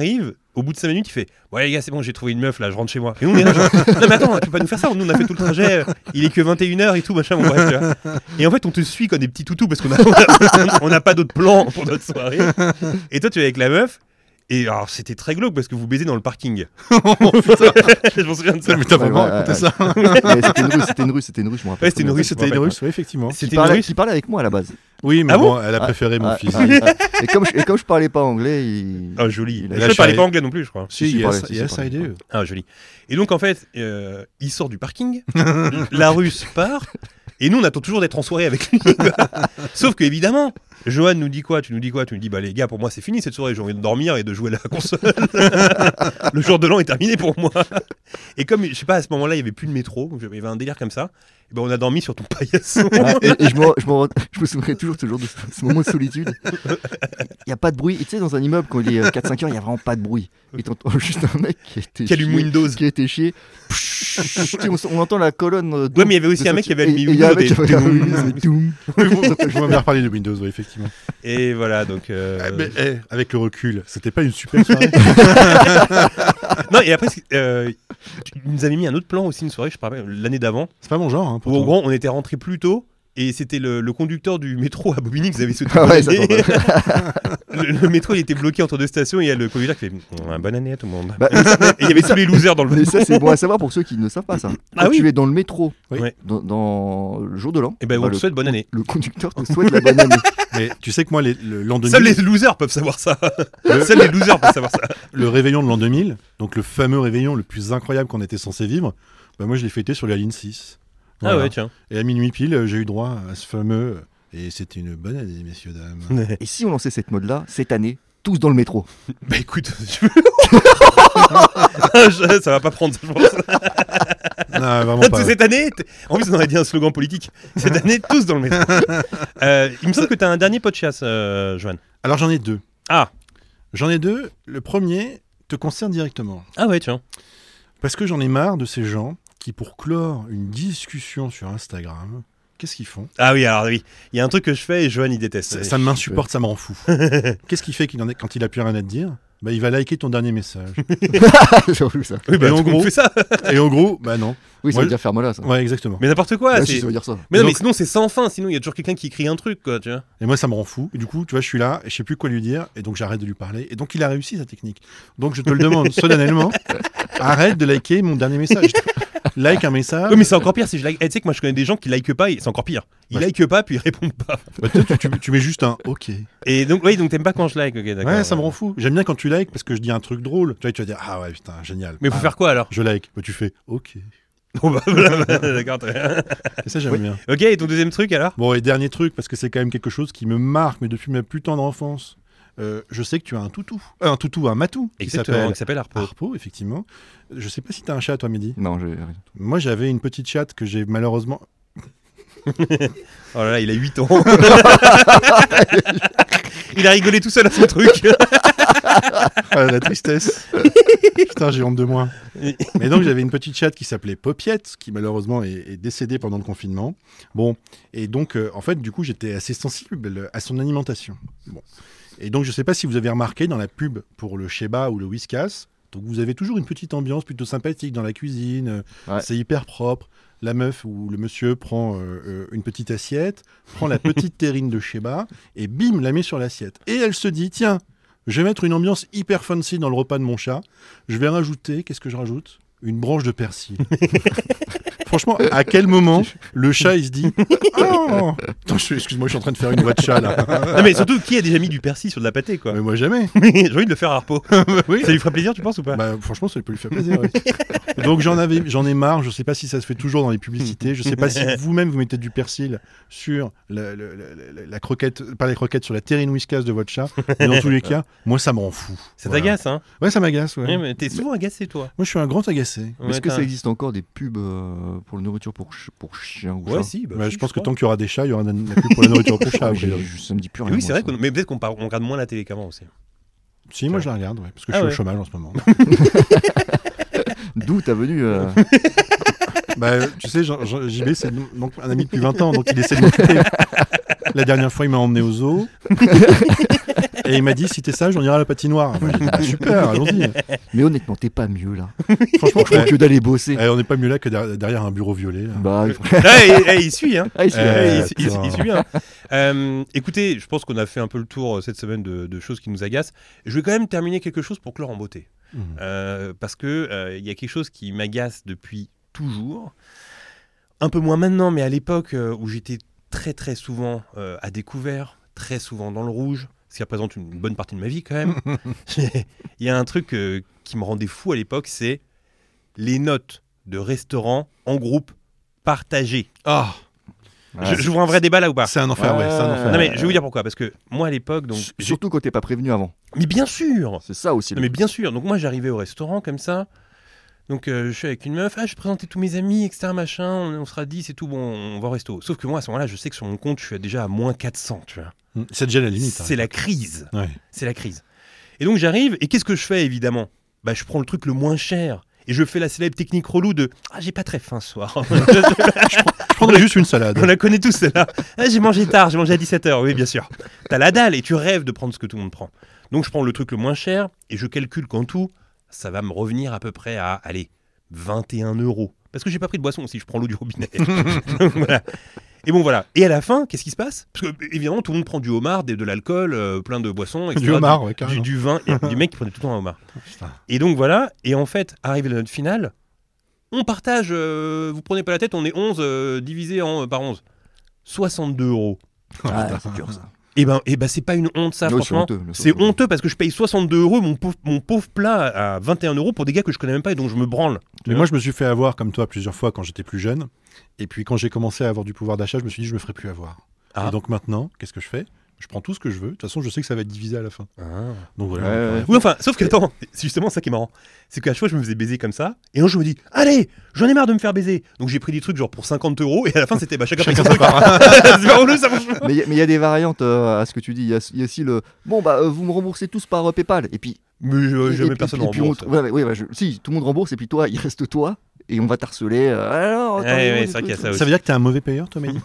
Au bout de cinq minutes, il fait ouais les gars, c'est bon, j'ai trouvé une meuf là, je rentre chez moi. Et nous on est là, genre, non mais attends, tu peux pas nous faire ça. Nous on a fait tout le trajet, il est que vingt et une heures et tout machin. Bon, bref, tu vois. Et en fait, on te suit comme des petits toutous parce qu'on a on a, on a pas d'autre plan pour notre soirée. Et toi, tu es avec la meuf. Et alors, c'était très glauque parce que vous baisez dans le parking. Oh, putain. Je m'en souviens de ça. Mais t'as vraiment Ouais, ouais, raconté ouais. ça. Mais c'était une russe, c'était une russe, c'était une russe, je me rappelle. Ouais, c'était une très bien. russe, C'était une rappelle russe, oui, effectivement. Qui C'était une parlait, russe. qui parlait avec moi à la base. Oui, mais Ah bon, elle a préféré mon Ah, fils. ah, ah. Et, comme je, et comme je parlais pas anglais, il... Ah, joli. Il a- Je Là, ne je parlais suis pas allé- anglais non plus, je crois. Si, Si, yes, parlait, si, yes, si, I parlait. do. Ah, joli. Et donc, en fait, euh, il sort du parking, la russe part, et nous, on attend toujours d'être en soirée avec lui. Sauf que, évidemment, Johan nous dit quoi Tu nous dis quoi Tu nous dis, bah les gars, pour moi, c'est fini cette soirée, j'ai envie de dormir et de jouer à la console. Le jour de l'an est terminé pour moi. Et comme, je sais pas, à ce moment-là, il y avait plus de métro, il y avait un délire comme ça, et ben on a dormi sur ton paillasson. Ah, et, et je, me, je, me, je me souviendrai toujours ce, jour de, ce moment de solitude. Il n'y a pas de bruit. Et tu sais, dans un immeuble, quand il est quatre cinq heures, il n'y a vraiment pas de bruit. Et t'entends juste un mec qui a été Qui allume chié, Windows. Qui a été chié. Tu sais, on, s- on entend la colonne. euh, Ouais, mais il y avait aussi de un mec sortie. qui avait allumé Et- et il y a un mec Windows qui avait et- allumé Windows, et toum. Je vois bien reparler de Windows, oui, effectivement. Et voilà, donc. euh, Ah, mais, eh, avec le recul, c'était pas une super soirée. Non, et après, c'est- euh, tu nous avais mis un autre plan aussi, une soirée, je me rappelle, l'année d'avant, C'est pas mon genre, hein, où pourtant. en gros, on était rentré plus tôt. Et c'était le, le conducteur du métro à Bobigny que vous avez souhaité. Ah ouais, ça bonne année. tombe. le, le métro, il était bloqué entre deux stations et il y a le conducteur qui fait mm, bonne année à tout le monde. Bah, Et il y avait tous les losers dans le Mais métro. ça, c'est bon à savoir pour ceux qui ne savent pas ça. Ah Quand oui. tu es dans le métro, Oui. Ouais. dans, dans le jour de l'an, Et ben, on bah, te souhaite bonne année. le conducteur te souhaite la bonne année. Mais tu sais que moi, les- le l'an deux mille, Seuls les losers peuvent savoir ça. Seuls les losers peuvent savoir ça. le réveillon de l'an deux mille, donc le fameux réveillon le plus incroyable qu'on était censé vivre, bah moi je l'ai fêté sur la ligne six. Ah Voilà. ouais, tiens. Et à minuit pile, euh, j'ai eu droit à ce fameux. Et c'était une bonne année, messieurs, dames. Et si on lançait cette mode-là, cette année, tous dans le métro. Bah écoute, je... Je- ça va pas prendre, je pense. Non, vraiment pas. Cette année, t- en plus on aurait dit un slogan politique. Cette année, tous dans le métro. Euh, il me semble que tu as un dernier podcast, euh, Johan. Alors j'en ai deux. Ah. J'en ai deux. Le premier te concerne directement. Ah ouais, tiens. Parce que j'en ai marre de ces gens qui, pour clore une discussion sur Instagram, qu'est-ce qu'ils font? Ah oui, alors oui. Il y a un truc que je fais et Johan il déteste. Ça, ça m'insupporte, ça m'en fout. Qu'est-ce qu'il fait qu'il en est, quand il a plus rien à te dire? Bah, il va liker ton dernier message. J'ai vu ça. Oui, bah, Et en tout le monde gros- fait ça. Et en gros, bah non. Oui, ça Moi, veut dire ferme-la, ça. Ouais, exactement. Mais n'importe quoi. Ah, c'est... si, ça veut dire ça. Mais non, Donc- mais sinon c'est sans fin. Sinon il y a toujours quelqu'un qui écrit un truc, quoi, tu vois. Et moi, ça me rend fou. Et du coup, tu vois, je suis là et je sais plus quoi lui dire. Et donc, j'arrête de lui parler. Et donc, il a réussi sa technique. Donc, je te le demande solennellement. Arrête de liker mon dernier message. Like un message. Oui, mais c'est encore pire si je like. Eh, tu sais que moi je connais des gens qui likent pas et c'est encore pire. Ils Ouais. likent pas puis ils répondent pas. Bah, toi, tu, tu- tu mets juste un OK. Et donc, oui, donc t'aimes pas quand je like, ok, d'accord. Ouais, ça me rend fou. J'aime bien quand tu likes parce que je dis un truc drôle. Tu vois, tu vas dire ah ouais, putain, génial. Mais faut Ah, faire quoi alors? Je like. Bah, tu fais OK. Bon, bah, voilà, d'accord, très bien. Et ça, j'aime bien. Ok, et ton deuxième truc alors? Bon, et dernier truc, parce que c'est quand même quelque chose qui me marque, mais depuis ma plus tendre enfance. Euh, je sais que tu as un toutou. Euh, un toutou, un matou. Qui Exactement, s'appelle qui s'appelle Harpo. Harpo, effectivement. Je sais pas si tu as un chat, toi, Mehdi. Non, j'ai rien. Moi, j'avais une petite chatte que j'ai malheureusement. Oh là là, il a huit ans. Il a rigolé tout seul à son truc. Ah, la tristesse. Putain, j'ai honte de moi. Mais donc, j'avais une petite chatte qui s'appelait Popiette, qui malheureusement est, est décédée pendant le confinement. Bon, et donc, euh, en fait, du coup, j'étais assez sensible à son alimentation. Bon. Et donc, je sais pas si vous avez remarqué dans la pub pour le Sheba ou le Whiskas, donc vous avez toujours une petite ambiance plutôt sympathique dans la cuisine. euh, Ouais. C'est hyper propre. La meuf ou le monsieur prend euh, euh, une petite assiette, prend la petite terrine de Sheba et bim, la met sur l'assiette. Et elle se dit, tiens, je vais mettre une ambiance hyper fancy dans le repas de mon chat. Je vais rajouter, qu'est-ce que je rajoute? Une branche de persil. Franchement, à quel moment le chat il se dit oh Attends, je- excuse-moi, je suis en train de faire une voix de chat là. Non, mais surtout, qui a déjà mis du persil sur de la pâtée, quoi? Mais moi jamais. J'ai envie de le faire à Harpo. Oui. Ça lui ferait plaisir, tu penses ou pas? Bah, franchement, ça peut lui faire plaisir. ouais. Donc j'en avais, j'en ai marre. Je sais pas si ça se fait toujours dans les publicités. Je sais pas si vous-même vous mettez du persil sur la, la- la- la- la croquette, pas la croquette, sur la terrine Whiskas de votre chat. Mais dans tous les cas, moi ça me rend fou. Ça Voilà. t'agace, hein? Ouais, ça m'agace. Ouais. Ouais, mais t'es souvent agacé, toi. Moi, je suis un grand agacé. Ouais, Est-ce que t'as- ça existe encore des pubs euh, pour la nourriture pour, ch- pour chiens ou Ouais, chats si. Bah, Ouais, si, je pense que crois. tant qu'il y aura des chats, il y aura de la pub pour la nourriture pour chat. Ah, a j'ai- priori. je- Ça me dit plus Et rien. oui, c'est moi, vrai, ça. qu'on- mais peut-être qu'on par- on regarde moins la télé qu'avant aussi. Si, moi je la regarde, ouais, parce que je Ah suis ouais. au chômage en ce moment. D'où t'as venu euh, Bah, tu sais, Jean- Jean- J B, c'est donc un ami depuis vingt ans, donc il essaie de m'occuper. La dernière fois, il m'a emmené au zoo. Et Et il m'a dit, si t'es sage, on ira à la patinoire. Moi, j'ai dit, bah, super, allons-y. Mais honnêtement, t'es pas mieux là. Franchement, Franchement, que d'aller bosser. Eh, on n'est pas mieux là que der- derrière un bureau violet. Là. Bah, Ah, il, il- il suit, hein. ah, il suit. Euh, Euh, il, il- putain. il suit bien. Euh, écoutez, je pense qu'on a fait un peu le tour euh, cette semaine de, de choses qui nous agacent. Je vais quand même terminer quelque chose pour clore en beauté. Mmh. Euh, parce que euh, il y a quelque chose qui m'agace depuis toujours. Un peu moins maintenant, mais à l'époque euh, où j'étais très très souvent euh, à découvert, très souvent dans le rouge, ce qui représente une bonne partie de ma vie quand même. Il y a un truc euh, qui me rendait fou à l'époque, c'est les notes de restaurants en groupe partagées. Ah, Je- J'ouvre un vrai débat là ou pas? c'est un enfer, ouais, Ouais. c'est un enfer. Non mais je vais vous dire pourquoi, parce que moi à l'époque, donc S- j'ai- Surtout quand t'es pas prévenu avant. mais bien sûr, C'est ça aussi. non, mais bien sûr. Donc moi j'arrivais au restaurant comme ça, donc euh, je suis avec une meuf, ah je présenter tous mes amis, et cetera machin, on, on sera dix et tout, bon on va au resto. Sauf que moi à ce moment-là, je sais que sur mon compte, je suis déjà à moins quatre cents, tu vois. Mmh. C'est déjà la limite. C'est la crise, hein. Ouais. c'est la crise. Et donc j'arrive et qu'est-ce que je fais évidemment? Bah je prends le truc le moins cher. Et je fais la célèbre technique relou de « Ah, j'ai pas très faim ce soir. » Je prendrais juste une salade. On la connaît tous, celle-là. Ah, j'ai mangé tard, j'ai mangé à dix-sept heures, oui, bien sûr. T'as la dalle et tu rêves de prendre ce que tout le monde prend. Donc, je prends le truc le moins cher et je calcule qu'en tout, ça va me revenir à peu près à, allez, vingt et un euros. Parce que j'ai pas pris de boisson aussi, je prends l'eau du robinet. Donc, voilà. Et bon, voilà. Et à la fin, qu'est-ce qui se passe? Parce que, évidemment, tout le monde prend du homard, des- de l'alcool, euh, plein de boissons, et cetera. Du homard, ouais, du, carrément. du vin, et du mec qui prenait tout le temps un homard. Putain. Et donc, voilà. Et en fait, arrivé à notre finale, on partage, euh, vous prenez pas la tête, on est onze euh, divisé en, euh, par onze. soixante-deux euros. Ah, c'est dur ça. Et ben, et ben c'est pas une honte ça, Ouais, franchement. c'est honteux, mais C'est honteux. honteux parce que je paye soixante-deux euros mon pauvre, mon pauvre plat à vingt et un euros pour des gars que je connais même pas et dont je me branle. Mais moi, je me suis fait avoir comme toi plusieurs fois quand j'étais plus jeune. Et puis, quand j'ai commencé à avoir du pouvoir d'achat, je me suis dit, je me ferai plus avoir. Ah. Et donc maintenant, qu'est-ce que je fais? Je prends tout ce que je veux. De toute façon, je sais que ça va être divisé à la fin. Donc voilà. Ouais, ouais. Oui, enfin, sauf que attends, c'est justement ça qui est marrant. C'est qu'à chaque fois, je me faisais baiser comme ça. Et un jour, je me dis, allez, j'en ai marre de me faire baiser. Donc j'ai pris des trucs genre pour cinquante euros. Et à la fin, c'était bah, chacun paye son truc. C'est pas relou, ça, franchement. Mais il y, a des variantes euh, à ce que tu dis. Il y, a- il y a aussi le bon bah euh, vous me remboursez tous par euh, PayPal et puis Mais euh, et- jamais et- personne et ne puis on rembourse. te- ouais, ouais, ouais, bah, je- si tout le monde rembourse et puis toi il reste toi et on va t'harceler. euh, alors, Ouais, attendez, ouais, des c'est vrai qu'il y a trucs. ça aussi. Ça veut dire que t'es un mauvais payeur, toi, Mehdi?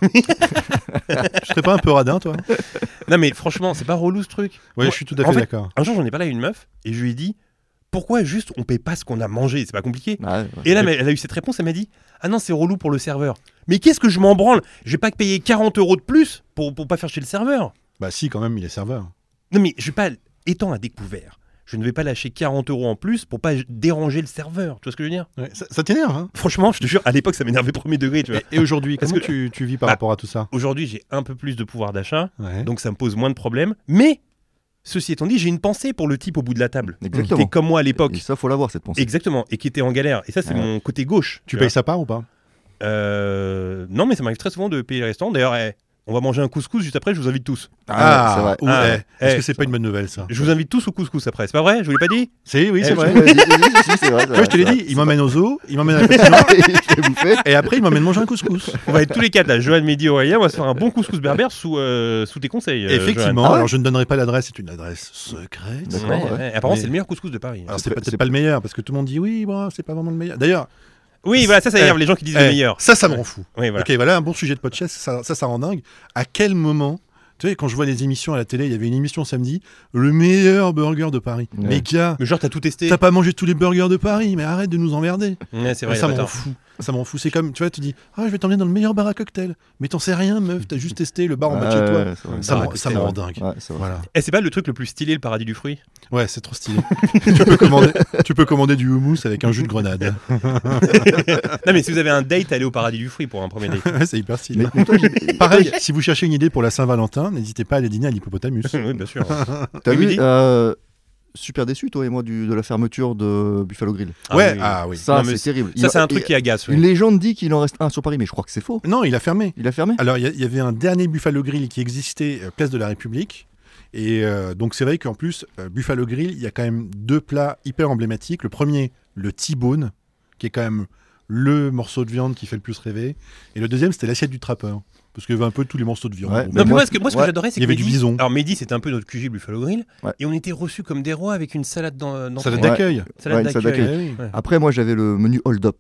Je serais pas un peu radin, toi? Non, mais franchement, c'est pas relou ce truc. Ouais, Moi, je suis tout à en fait fait, d'accord. Un jour, j'en ai parlé à une meuf et je lui ai dit, pourquoi juste on paye pas ce qu'on a mangé? C'est pas compliqué. Ouais, ouais. Et là, mais elle a eu cette réponse, elle m'a dit ah non, c'est relou pour le serveur. Mais qu'est-ce que je m'en branle? Je vais pas payer quarante euros de plus pour, pour pas faire chez le serveur. Bah si, quand même, il est serveur. Non, mais je vais pas, étant à découvert, je ne vais pas lâcher quarante euros en plus pour pas déranger le serveur. Tu vois ce que je veux dire? Ouais, ça ça t'énerve, hein? Franchement, je te jure, à l'époque, ça m'énervait premier degré. Tu vois. Et aujourd'hui, Parce comment que- tu, tu vis par Bah, rapport à tout ça? Aujourd'hui, j'ai un peu plus de pouvoir d'achat, Ouais. donc ça me pose moins de problèmes. Mais, ceci étant dit, j'ai une pensée pour le type au bout de la table. Qui Exactement. était comme moi à l'époque. Et ça faut l'avoir cette pensée. Exactement, et qui était en galère. Et ça, c'est Ouais. mon côté gauche. Tu vois. payes sa part ou pas? Euh, Non, mais ça m'arrive très souvent de payer les restaurants. D'ailleurs, eh, on va manger un couscous juste après, je vous invite tous. Ah, c'est vrai. ou- Ah, eh, Est-ce eh, que c'est pas une bonne nouvelle, ça? Je vous invite tous au couscous après, c'est pas vrai? Je vous l'ai pas dit? C'est, oui, Eh, c'est je- vrai. Ouais, si, si, si, c'est vrai, c'est Ouais, vrai, je te l'ai c'est dit, vrai. il m'emmène au zoo, il m'emmène à la patinoire, Je l'ai bouffé. et après il m'emmène manger un couscous. On va être tous les quatre là, Johan, Mehdi, Aurélien, on va se faire un bon couscous berbère sous, euh, sous tes conseils. euh, Effectivement, Ah ouais alors je ne donnerai pas l'adresse, c'est une adresse secrète. Johan. D'accord. Ouais, ouais. ouais. Apparemment, Mais- c'est le meilleur couscous de Paris. Alors C'est c'est pas- peut-être c'est pas le meilleur, parce que tout le monde dit oui, bon, c'est pas vraiment le meilleur. D'ailleurs, Oui, voilà, ça, ça énerve Eh, les gens qui disent eh, le meilleur. ça, ça me rend fou. Oui, voilà. Ok, voilà un bon sujet de podcast, ça, ça, ça rend dingue. À quel moment, tu sais, quand je vois les émissions à la télé, il y avait une émission samedi, le meilleur burger de Paris. Ouais. Mais gars, Mais genre, t'as tout testé. t'as pas mangé tous les burgers de Paris, mais arrête de nous emmerder. Ouais, c'est vrai, ça il a me pas rend tort. fou. Ça me rend fou. C'est comme, tu vois, tu dis, ah, je vais t'emmener dans le meilleur bar à cocktail. Mais t'en sais rien, meuf, t'as juste testé le bar en bas de chez Ouais, toi. ouais, c'est vrai. Ça, bar à me, ça cocktail, me rend ouais. dingue. Ouais, c'est vrai. Voilà. Eh, c'est pas le truc le plus stylé, le paradis du fruit? Ouais, c'est trop stylé. tu, peux commander, tu peux commander du houmous avec un jus de grenade. Non, mais si vous avez un date, allez au paradis du fruit pour un premier date. Ouais, c'est hyper stylé. Mais, mais toi, j'ai- Pareil, si vous cherchez une idée pour la Saint-Valentin, n'hésitez pas à aller dîner à l'hippopotamus. Oui, bien sûr. t'as Oui, vu Mehdi euh, super déçu toi et moi du, de la fermeture de Buffalo Grill. ouais, oui. ah oui. Ça Non, mais c'est terrible. Ça, Il- c'est un truc et- qui agace. oui. Une légende dit qu'il en reste un sur Paris, mais je crois que c'est faux. Non, il a fermé. Il a fermé. Alors, il y a- il y, avait un dernier Buffalo Grill qui existait, euh, place de la République. Et euh, donc, c'est vrai qu'en plus, euh, Buffalo Grill, il y a quand même deux plats hyper emblématiques. Le premier, le T-bone, qui est quand même le morceau de viande qui fait le plus rêver. Et le deuxième, c'était l'assiette du trappeur. Parce qu'il y avait un peu tous les morceaux de viande. Ouais, Bon, mais Non, mais moi, moi, ce que, moi, ce que ouais, j'adorais, c'est il y que avait du Mehdi- bison. Alors, Mehdi, c'était un peu notre Q G Buffalo Grill. Ouais. Et on était reçus comme des rois avec une salade dans, dans salade Ouais. d'accueil. salade Ouais, une salade d'accueil. d'accueil. Eh oui. Après moi j'avais le menu hold up.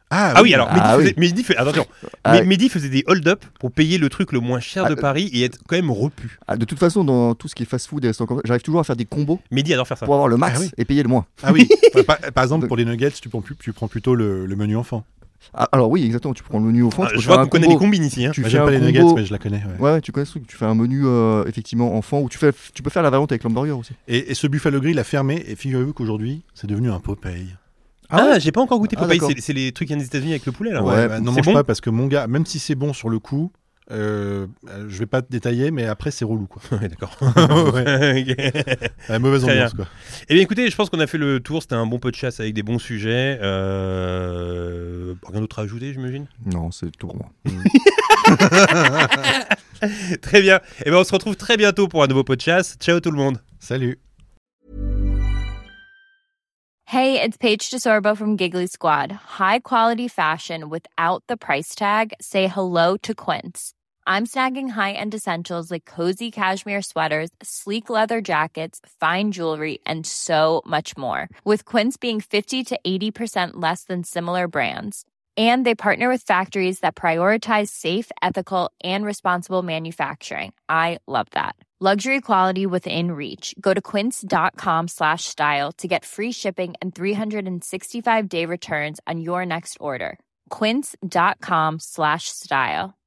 Ah, Ah oui, alors Mehdi, Ah faisait, oui. Mehdi fait- attention, Ah Mais- oui. Mehdi faisait des hold-up pour payer le truc le moins cher de Ah, Paris et être quand même repu. Ah, de toute façon, dans tout ce qui est fast-food et restaurants, j'arrive toujours à faire des combos Mehdi adore faire ça. pour avoir le max Ah oui. et payer le moins. Ah oui. Par, par- par exemple, pour les nuggets, tu prends, plus- tu prends plutôt le, le menu enfant. Ah, alors oui, exactement. Tu prends le menu au fond. Ah, tu peux je faire vois un qu'on connaît combo. les combines ici. Hein. Tu Moi, fais j'aime un pas les combo- nuggets, mais je la connais. ouais. Ouais, ouais, tu connais ce truc. Tu fais un menu euh, effectivement enfant ou tu fais, tu peux faire la variante avec l'hamburger aussi. Et, et ce Buffalo Grill a fermé, et figurez-vous qu'aujourd'hui, c'est devenu un Popeye. Ah, ouais j'ai pas encore goûté Ah, Popeye. d'accord. c'est, c'est les trucs des États-Unis avec le poulet là. Ouais, bah, non, c'est mange bon pas parce que mon gars, même si c'est bon sur le coup, euh, euh, je vais pas te détailler, mais après c'est relou quoi. Ouais, d'accord. Ouais. Ok. La mauvaise Très ambiance quoi. Eh bien écoutez, je pense qu'on a fait le tour. C'était un bon peu de chasse avec des bons sujets. Euh... Rien d'autre à ajouter, j'imagine. Non, c'est tout pour moi. Très bien. Eh bien on se retrouve très bientôt pour un nouveau podcast. Ciao tout le monde. Salut. Hey, it's Paige DeSorbo from Giggly Squad. High quality fashion without the price tag. Say hello to Quince. I'm snagging high-end essentials like cozy cashmere sweaters, sleek leather jackets, fine jewelry, and so much more. With Quince being fifty to eighty percent less than similar brands. And they partner with factories that prioritize safe, ethical, and responsible manufacturing. I love that. Luxury quality within reach. Go to quince.com slash style to get free shipping and three sixty-five day returns on your next order. Quince.com slash style.